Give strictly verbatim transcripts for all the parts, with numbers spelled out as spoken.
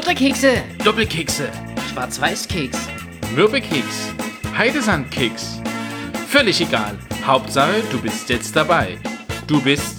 Butterkekse, Doppelkekse, Schwarz-Weiß-Keks, Mürbekeks, Heidesandkeks. Völlig egal. Hauptsache, du bist jetzt dabei. Du bist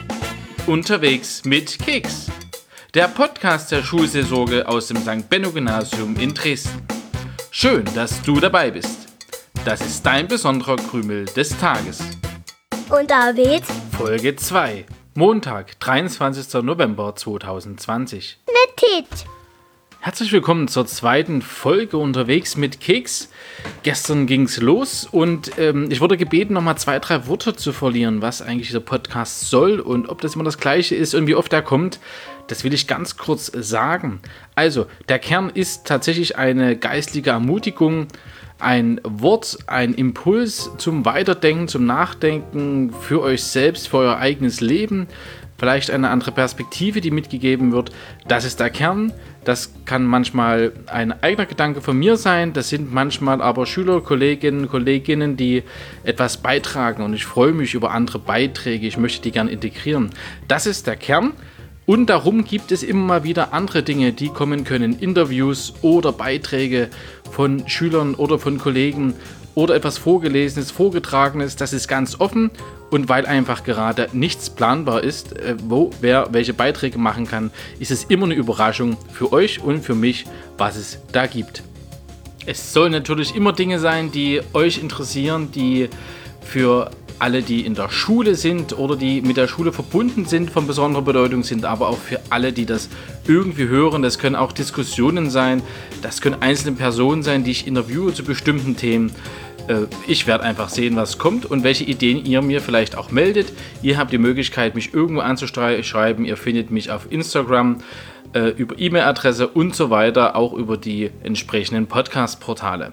unterwegs mit Keks. Der Podcast der Schulseelsorge aus dem Sankt Benno Gymnasium in Dresden. Schön, dass du dabei bist. Das ist dein besonderer Krümel des Tages. Und David? Folge zwei. Montag, dreiundzwanzigster November zweitausendzwanzig. Netit. Herzlich willkommen zur zweiten Folge unterwegs mit Keks. Gestern ging's los und ähm, ich wurde gebeten, nochmal zwei, drei Worte zu verlieren, was eigentlich dieser Podcast soll und ob das immer das Gleiche ist und wie oft er kommt. Das will ich ganz kurz sagen. Also, der Kern ist tatsächlich eine geistliche Ermutigung, ein Wort, ein Impuls zum Weiterdenken, zum Nachdenken für euch selbst, für euer eigenes Leben. Vielleicht eine andere Perspektive, die mitgegeben wird. Das ist der Kern. Das kann manchmal ein eigener Gedanke von mir sein. Das sind manchmal aber Schüler, Kolleginnen, Kolleginnen, die etwas beitragen. Und ich freue mich über andere Beiträge. Ich möchte die gerne integrieren. Das ist der Kern. Und darum gibt es immer mal wieder andere Dinge, die kommen können. Interviews oder Beiträge von Schülern oder von Kollegen oder etwas Vorgelesenes, Vorgetragenes. Das ist ganz offen. Und weil einfach gerade nichts planbar ist, wo wer welche Beiträge machen kann, ist es immer eine Überraschung für euch und für mich, was es da gibt. Es sollen natürlich immer Dinge sein, die euch interessieren, die für alle, die in der Schule sind oder die mit der Schule verbunden sind, von besonderer Bedeutung sind, aber auch für alle, die das irgendwie hören. Das können auch Diskussionen sein, das können einzelne Personen sein, die ich interviewe zu bestimmten Themen. Ich werde einfach sehen, was kommt und welche Ideen ihr mir vielleicht auch meldet. Ihr habt die Möglichkeit, mich irgendwo anzuschreiben. Ihr findet mich auf Instagram, äh, über E-Mail-Adresse und so weiter, auch über die entsprechenden Podcast-Portale.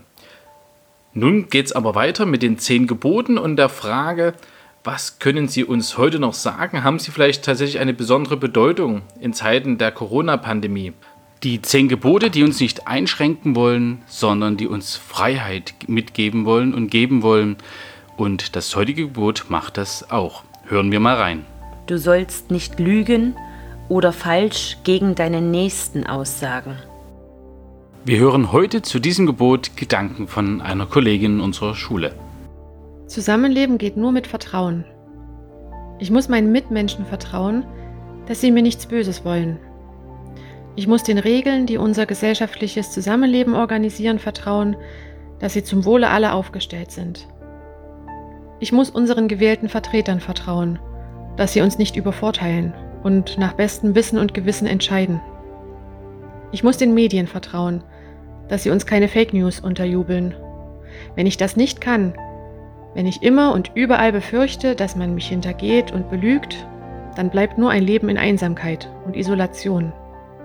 Nun geht es aber weiter mit den zehn Geboten und der Frage, was können Sie uns heute noch sagen? Haben Sie vielleicht tatsächlich eine besondere Bedeutung in Zeiten der Corona-Pandemie? Die zehn Gebote, die uns nicht einschränken wollen, sondern die uns Freiheit mitgeben wollen und geben wollen. Und das heutige Gebot macht das auch. Hören wir mal rein. Du sollst nicht lügen oder falsch gegen deinen Nächsten aussagen. Wir hören heute zu diesem Gebot Gedanken von einer Kollegin unserer Schule. Zusammenleben geht nur mit Vertrauen. Ich muss meinen Mitmenschen vertrauen, dass sie mir nichts Böses wollen. Ich muss den Regeln, die unser gesellschaftliches Zusammenleben organisieren, vertrauen, dass sie zum Wohle aller aufgestellt sind. Ich muss unseren gewählten Vertretern vertrauen, dass sie uns nicht übervorteilen und nach bestem Wissen und Gewissen entscheiden. Ich muss den Medien vertrauen, dass sie uns keine Fake News unterjubeln. Wenn ich das nicht kann, wenn ich immer und überall befürchte, dass man mich hintergeht und belügt, dann bleibt nur ein Leben in Einsamkeit und Isolation.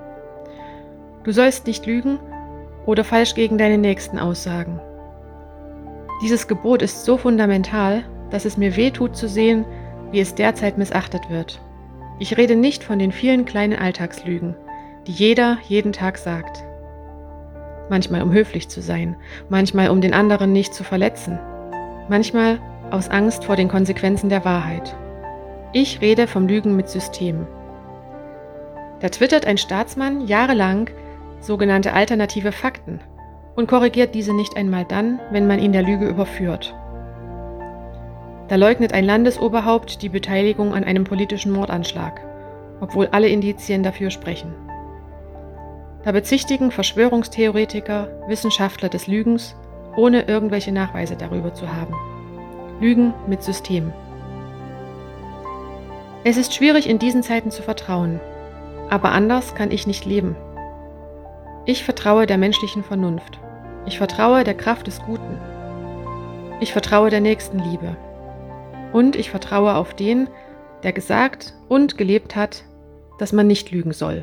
Du sollst nicht lügen oder falsch gegen deinen Nächsten aussagen. Dieses Gebot ist so fundamental, dass es mir weh tut zu sehen, wie es derzeit missachtet wird. Ich rede nicht von den vielen kleinen Alltagslügen, die jeder jeden Tag sagt. Manchmal um höflich zu sein, manchmal um den anderen nicht zu verletzen, manchmal aus Angst vor den Konsequenzen der Wahrheit. Ich rede vom Lügen mit System. Da twittert ein Staatsmann jahrelang sogenannte alternative Fakten und korrigiert diese nicht einmal dann, wenn man ihn der Lüge überführt. Da leugnet ein Landesoberhaupt die Beteiligung an einem politischen Mordanschlag, obwohl alle Indizien dafür sprechen. Da bezichtigen Verschwörungstheoretiker Wissenschaftler des Lügens, ohne irgendwelche Nachweise darüber zu haben. Lügen mit System. Es ist schwierig, in diesen Zeiten zu vertrauen, aber anders kann ich nicht leben. Ich vertraue der menschlichen Vernunft. Ich vertraue der Kraft des Guten. Ich vertraue der Nächstenliebe. Und ich vertraue auf den, der gesagt und gelebt hat, dass man nicht lügen soll.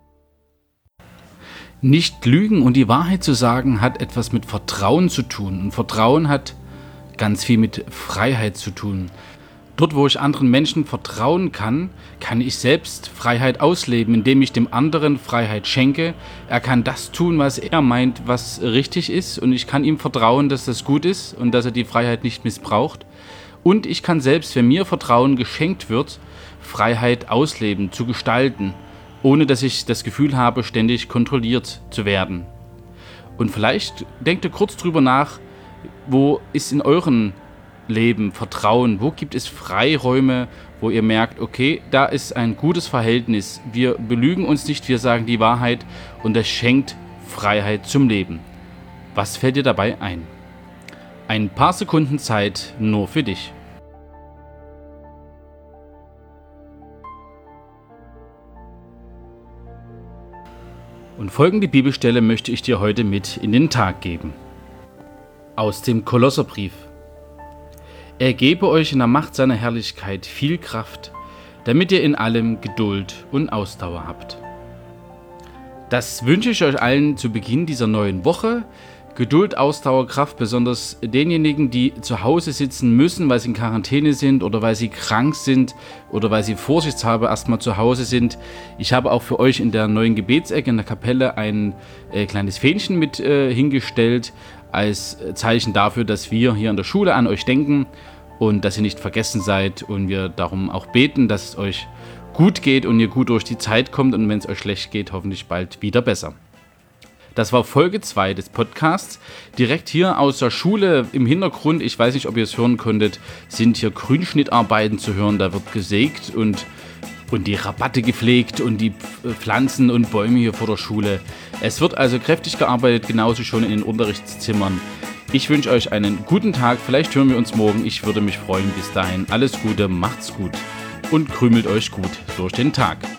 Nicht lügen und die Wahrheit zu sagen, hat etwas mit Vertrauen zu tun. Und Vertrauen hat ganz viel mit Freiheit zu tun. Dort, wo ich anderen Menschen vertrauen kann, kann ich selbst Freiheit ausleben, indem ich dem anderen Freiheit schenke. Er kann das tun, was er meint, was richtig ist, und ich kann ihm vertrauen, dass das gut ist und dass er die Freiheit nicht missbraucht. Und ich kann selbst, wenn mir Vertrauen geschenkt wird, Freiheit ausleben, zu gestalten, ohne dass ich das Gefühl habe, ständig kontrolliert zu werden. Und vielleicht denkt ihr kurz drüber nach, wo ist in eurem Leben Vertrauen, wo gibt es Freiräume, wo ihr merkt, okay, da ist ein gutes Verhältnis, wir belügen uns nicht, wir sagen die Wahrheit und das schenkt Freiheit zum Leben. Was fällt dir dabei ein? Ein paar Sekunden Zeit nur für dich. Und folgende Bibelstelle möchte ich dir heute mit in den Tag geben. Aus dem Kolosserbrief. Er gebe euch in der Macht seiner Herrlichkeit viel Kraft, damit ihr in allem Geduld und Ausdauer habt. Das wünsche ich euch allen zu Beginn dieser neuen Woche. Geduld, Ausdauer, Kraft, besonders denjenigen, die zu Hause sitzen müssen, weil sie in Quarantäne sind oder weil sie krank sind oder weil sie vorsichtshalber erstmal zu Hause sind. Ich habe auch für euch in der neuen Gebetsecke in der Kapelle ein äh, kleines Fähnchen mit äh, hingestellt, als Zeichen dafür, dass wir hier an der Schule an euch denken und dass ihr nicht vergessen seid und wir darum auch beten, dass es euch gut geht und ihr gut durch die Zeit kommt und wenn es euch schlecht geht, hoffentlich bald wieder besser. Das war Folge zwei des Podcasts. Direkt hier aus der Schule im Hintergrund, ich weiß nicht, ob ihr es hören konntet, sind hier Grünschnittarbeiten zu hören. Da wird gesägt und, und die Rabatte gepflegt und die Pflanzen und Bäume hier vor der Schule. Es wird also kräftig gearbeitet, genauso schon in den Unterrichtszimmern. Ich wünsche euch einen guten Tag, vielleicht hören wir uns morgen. Ich würde mich freuen. Bis dahin alles Gute, macht's gut und krümelt euch gut durch den Tag.